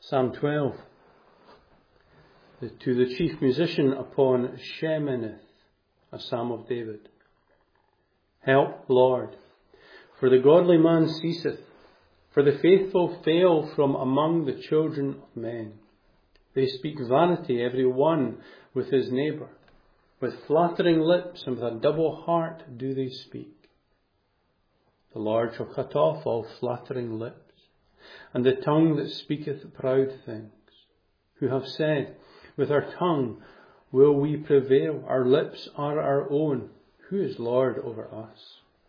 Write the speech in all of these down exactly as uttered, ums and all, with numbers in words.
Psalm twelve. To the chief musician upon Sheminith, a psalm of David. Help, Lord, for the godly man ceaseth, for the faithful fail from among the children of men. They speak vanity, every one with his neighbour. With flattering lips and with a double heart do they speak. The Lord shall cut off all flattering lips, and the tongue that speaketh proud things, who have said, with our tongue will we prevail, our lips are our own, who is Lord over us?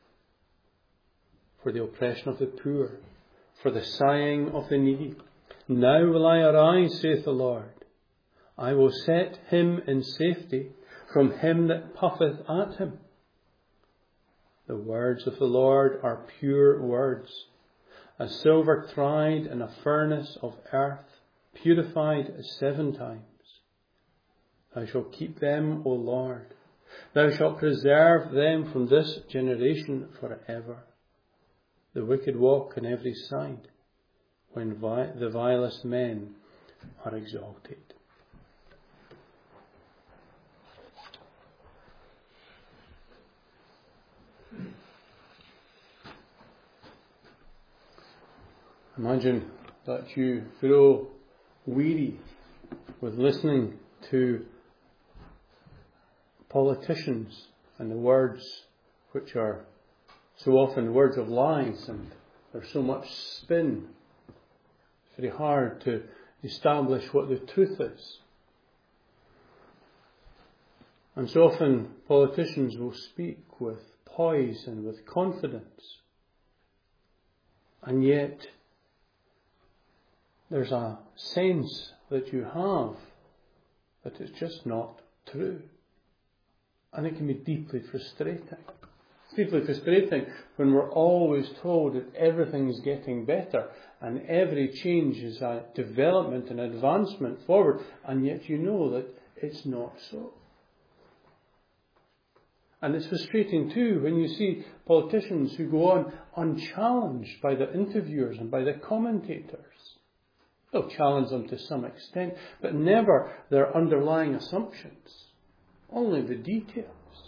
For the oppression of the poor, for the sighing of the needy, now will I arise, saith the Lord. I will set him in safety from him that puffeth at him. The words of the Lord are pure words, as silver tried in a furnace of earth, purified seven times. Thou shalt keep them, O Lord. Thou shalt preserve them from this generation forever. The wicked walk on every side, when vi- the vilest men are exalted. Imagine that you grow weary with listening to politicians and the words which are so often words of lies, and there's so much spin. It's very hard to establish what the truth is. And so often politicians will speak with poise and with confidence. And yet there's a sense that you have that it's just not true. And it can be deeply frustrating. It's deeply frustrating when we're always told that everything's getting better and every change is a development and advancement forward, and yet you know that it's not so. And it's frustrating too when you see politicians who go on unchallenged by the interviewers and by the commentators. They'll challenge them to some extent, but never their underlying assumptions. Only the details.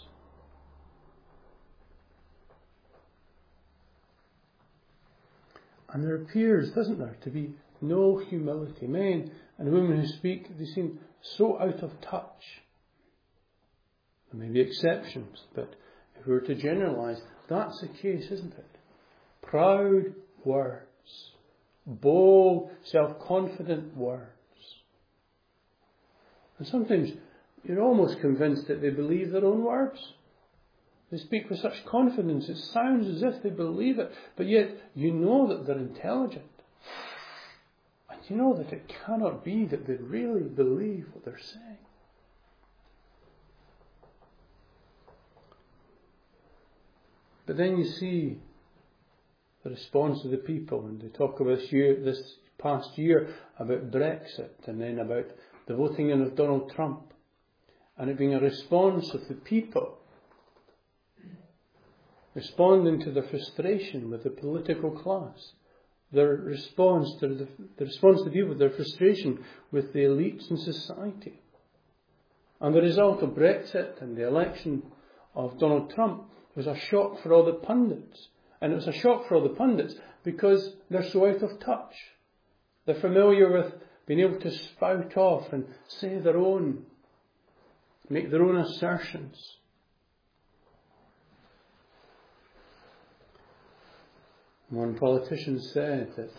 And there appears, doesn't there, to be no humility. Men and women who speak, they seem so out of touch. There may be exceptions, but if we were to generalise, that's the case, isn't it? Proud words. Bold, self-confident words. And sometimes you're almost convinced that they believe their own words. They speak with such confidence, it sounds as if they believe it, but yet you know that they're intelligent. And you know that it cannot be that they really believe what they're saying. But then you see the response of the people, and they talk about this year, this past year about Brexit, and then about the voting in of Donald Trump, and it being a response of the people responding to the frustration with the political class, their response to the, the response to people, their frustration with the elites in society, and the result of Brexit and the election of Donald Trump was a shock for all the pundits. And it was a shock for all the pundits because they're so out of touch. They're familiar with being able to spout off and say their own, make their own assertions. One politician said that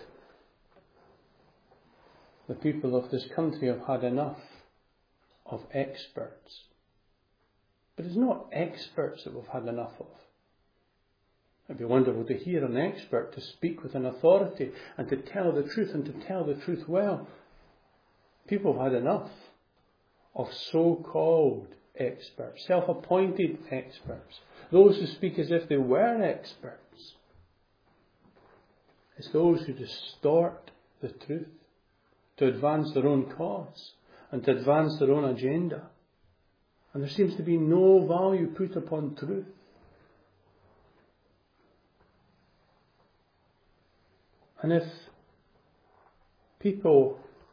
the people of this country have had enough of experts. But it's not experts that we've had enough of. It'd be wonderful to hear an expert to speak with an authority and to tell the truth and to tell the truth well. People have had enough of so-called experts, self-appointed experts, those who speak as if they were experts. It's those who distort the truth to advance their own cause and to advance their own agenda. And there seems to be no value put upon truth. And if people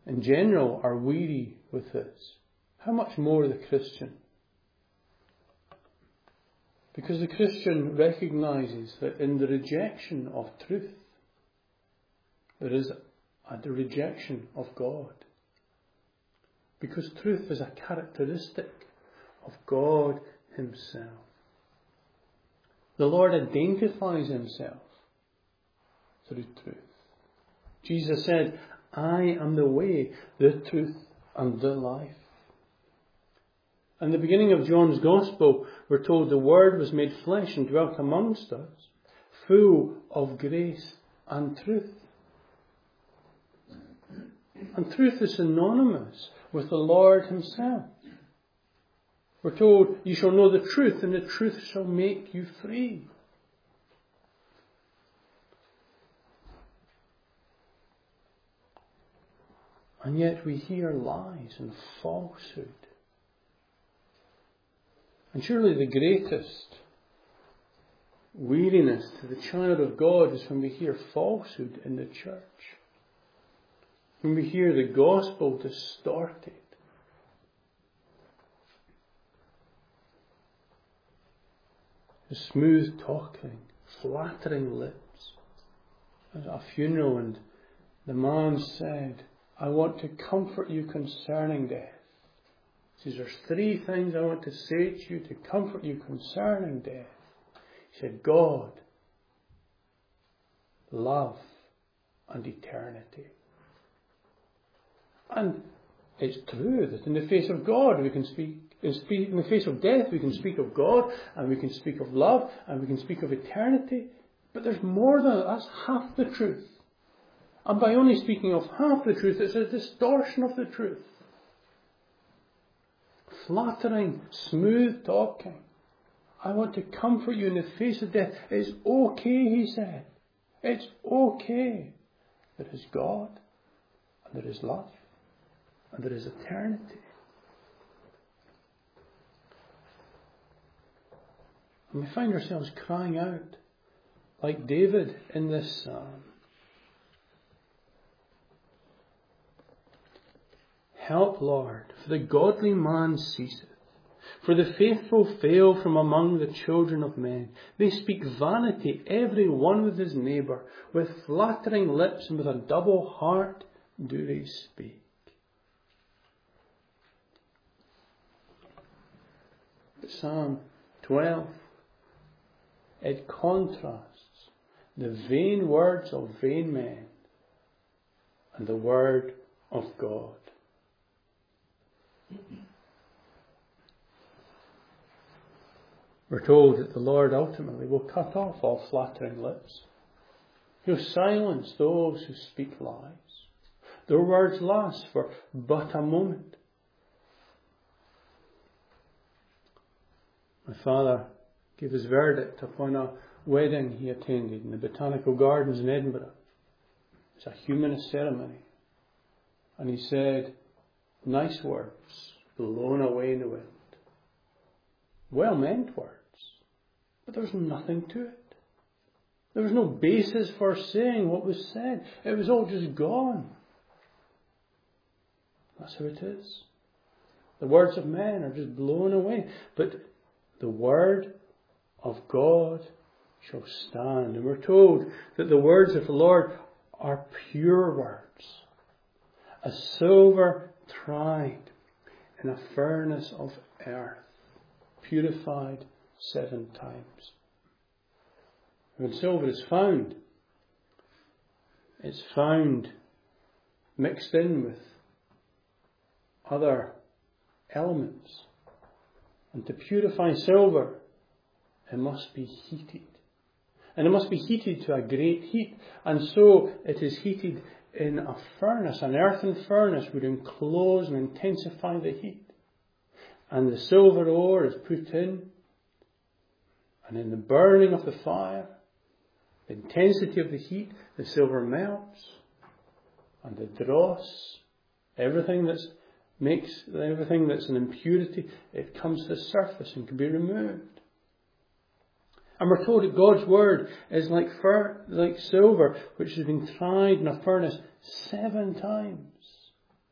in general are weary with this, how much more the Christian? Because the Christian recognises that in the rejection of truth, there is a rejection of God. Because truth is a characteristic of God himself. The Lord identifies himself through truth. Jesus said, I am the way, the truth, and the life. In the beginning of John's Gospel, we're told the Word was made flesh and dwelt amongst us, full of grace and truth. And truth is synonymous with the Lord himself. We're told, you shall know the truth, and the truth shall make you free. And yet we hear lies and falsehood. And surely the greatest weariness to the child of God is when we hear falsehood in the church. When we hear the gospel distorted. The smooth talking, flattering lips. At a funeral, and the man said, I want to comfort you concerning death. He says, there's three things I want to say to you to comfort you concerning death. He said, God, love, and eternity. And it's true that in the face of God we can speak, in the face of death we can speak of God, and we can speak of love, and we can speak of eternity. But there's more than that. That's half the truth. And by only speaking of half the truth, it's a distortion of the truth. Flattering, smooth talking. I want to comfort you in the face of death. It's okay, he said. It's okay. There is God, and there is love, and there is eternity. And we find ourselves crying out, like David in this psalm. Help, Lord, for the godly man ceaseth. For the faithful fail from among the children of men. They speak vanity, every one with his neighbour. With flattering lips and with a double heart do they speak. Psalm twelve. It contrasts the vain words of vain men and the word of God. We're told that the Lord ultimately will cut off all flattering lips. He'll silence those who speak lies. Their words last for but a moment. My father gave his verdict upon a wedding he attended in the Botanical Gardens in Edinburgh. It's a humanist ceremony. And he said, nice words, blown away in the wind. Well-meant words, but there was nothing to it. There was no basis for saying what was said. It was all just gone. That's how it is. The words of men are just blown away. But the word of God shall stand. And we're told that the words of the Lord are pure words, as silver tried in a furnace of earth, purified seven times. When silver is found, it's found mixed in with other elements. And to purify silver, it must be heated. And it must be heated to a great heat. And so it is heated in a furnace. An earthen furnace would enclose and intensify the heat. And the silver ore is put in. And in the burning of the fire, the intensity of the heat, the silver melts. And the dross, everything that's makes everything that's an impurity, it comes to the surface and can be removed. And we're told that God's word is like fir- like silver, which has been tried in a furnace seven times.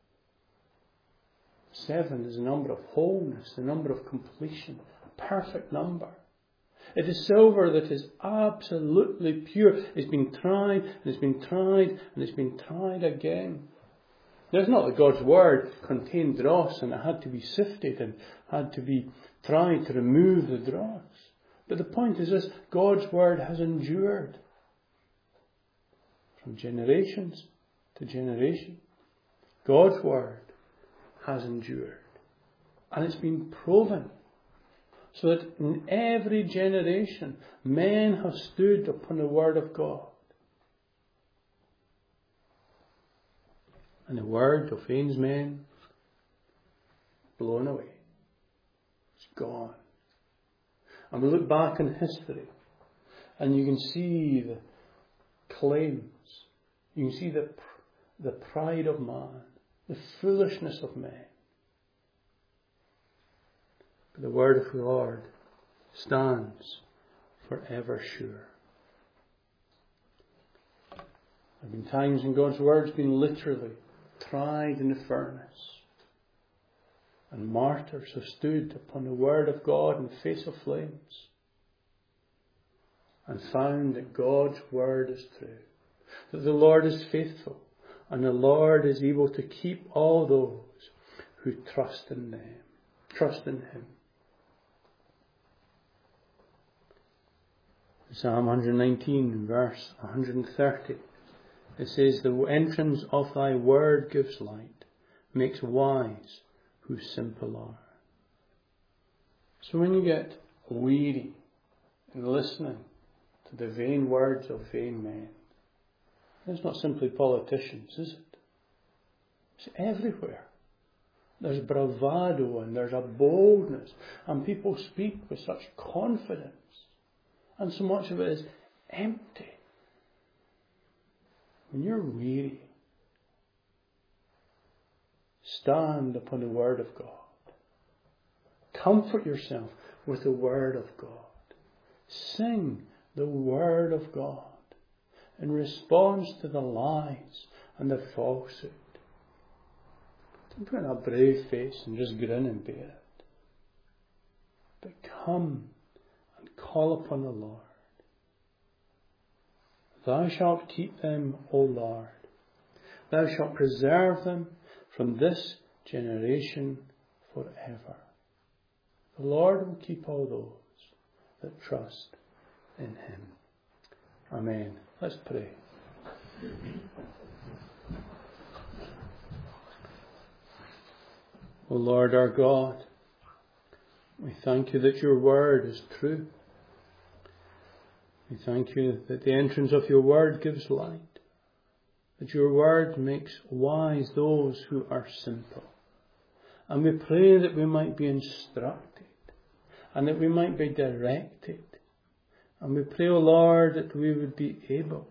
Seven is the number of wholeness, the number of completion, a perfect number. It is silver that is absolutely pure. It's been tried, and it's been tried, and it's been tried again. There's not that God's word contained dross and it had to be sifted and had to be tried to remove the dross. But the point is this, God's word has endured from generations to generation. God's word has endured. And it's been proven. So that in every generation, men have stood upon the word of God. And the word of Vain's men, blown away. It's gone. And we look back in history, and you can see the claims. You can see the, the pride of man, the foolishness of men. But the word of the Lord stands forever sure. There have been times when God's word's been literally tried in the furnace. And martyrs have stood upon the word of God in the face of flames and found that God's word is true, that the Lord is faithful, and the Lord is able to keep all those who trust in them, trust in Him. Psalm one nineteen, verse one thirty, it says, "The entrance of thy word gives light, makes wise who simple are." So when you get weary in listening to the vain words of vain men, it's not simply politicians, is it? It's everywhere. There's bravado and there's a boldness, and people speak with such confidence, and so much of it is empty. When you're weary, stand upon the word of God. Comfort yourself with the word of God. Sing the word of God in response to the lies and the falsehood. Don't put on a brave face and just grin and bear it. But come and call upon the Lord. Thou shalt keep them, O Lord. Thou shalt preserve them from this generation forever. The Lord will keep all those that trust in Him. Amen. Let's pray. O Lord our God, we thank you that your word is true. We thank you that the entrance of your word gives light, that your word makes wise those who are simple. And we pray that we might be instructed and that we might be directed. And we pray, O Lord, that we would be able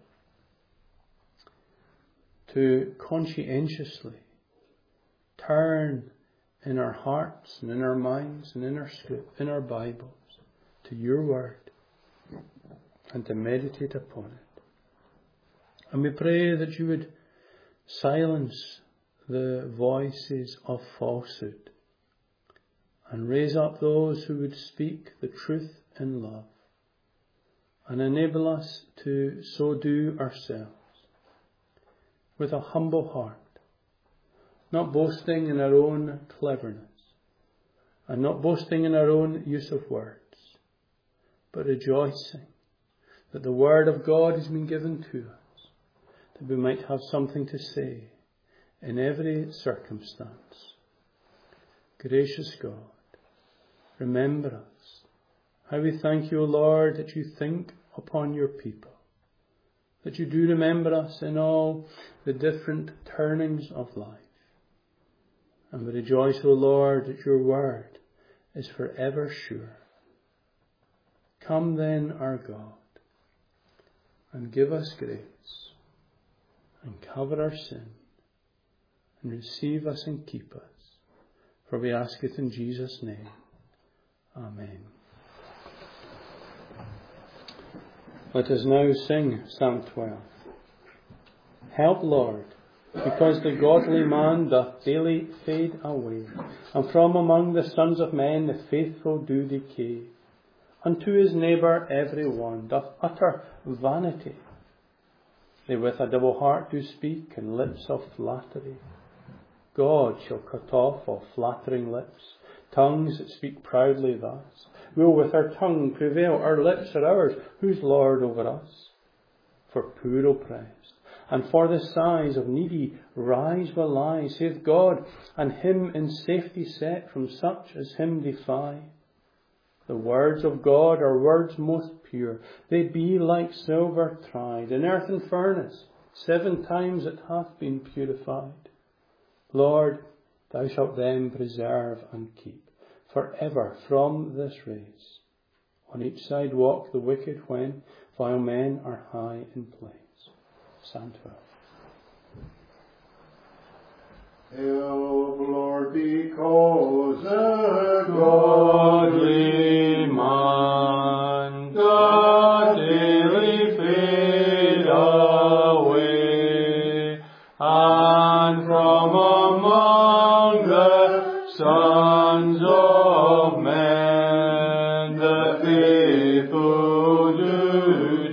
to conscientiously turn in our hearts and in our minds and in our script, in our Bibles, to your word and to meditate upon it. And we pray that you would silence the voices of falsehood and raise up those who would speak the truth in love, and enable us to so do ourselves with a humble heart, not boasting in our own cleverness and not boasting in our own use of words, but rejoicing that the word of God has been given to us, that we might have something to say in every circumstance. Gracious God, remember us. How we thank you, O Lord, that you think upon your people, that you do remember us in all the different turnings of life. And we rejoice, O Lord, that your word is forever sure. Come then, our God, and give us grace, and cover our sin, and receive us and keep us. For we ask it in Jesus' name. Amen. Let us now sing Psalm twelve. Help, Lord, because the godly man doth daily fade away, and from among the sons of men the faithful do decay. Unto his neighbour every one doth utter vanity. They with a double heart do speak, and lips of flattery. God shall cut off all flattering lips, tongues that speak proudly thus. We'll with our tongue prevail, our lips are ours, who's Lord over us? For poor oppressed, and for the sighs of needy, rise will I, saith God, and him in safety set from such as him defy. The words of God are words most pure, they be like silver tried, in earthen furnace, seven times it hath been purified. Lord, thou shalt them preserve and keep for ever from this race. On each side walk the wicked when vile men are high in place. Psalm twelve. Help, Lord, because a godly man doth daily fade away, and from among the sons of men the faithful do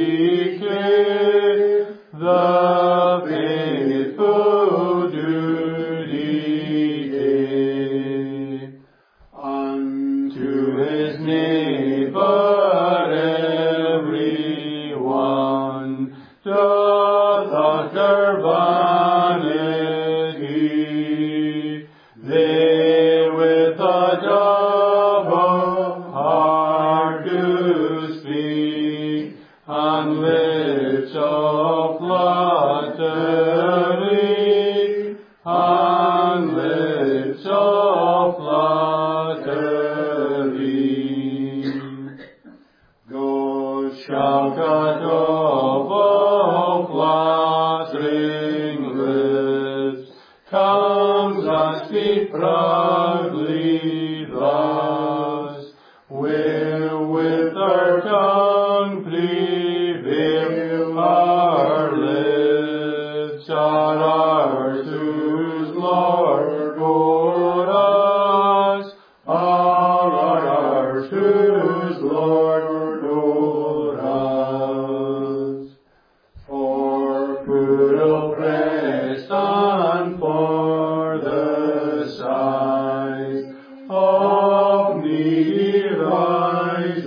decay, the faithful do decay. Unto his neighbour every one doth utter vanity. They with a double heart do speak, and lips of flattery, and lips of flattery. God shall cut off all flattering lips, tongues that speak proudly thus. Will with our tongue prevail, our lips are ours, whose Lord o'er us, all are ours, whose Lord o'er us. For poor oppressed and for the sighs of needy rise,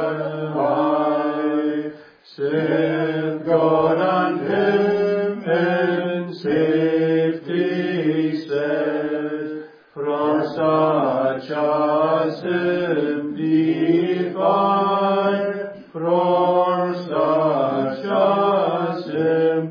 rise, saith God, and him in safety set, from such as him defy, from such as him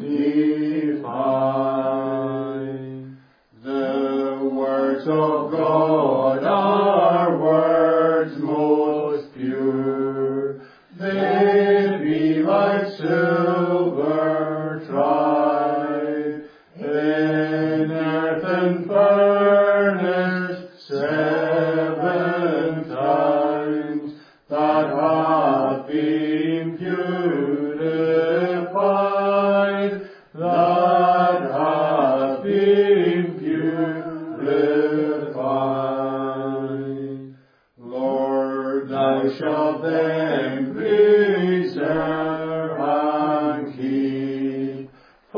defy. The words of God are words most pure, they be like silver tried, in earthen furnace seven times, that hath been purified, that hath been purified. Lord, thou shalt them preserve and keep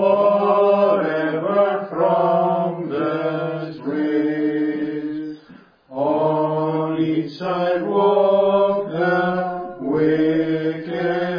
forever from this race. On each side walk the wicked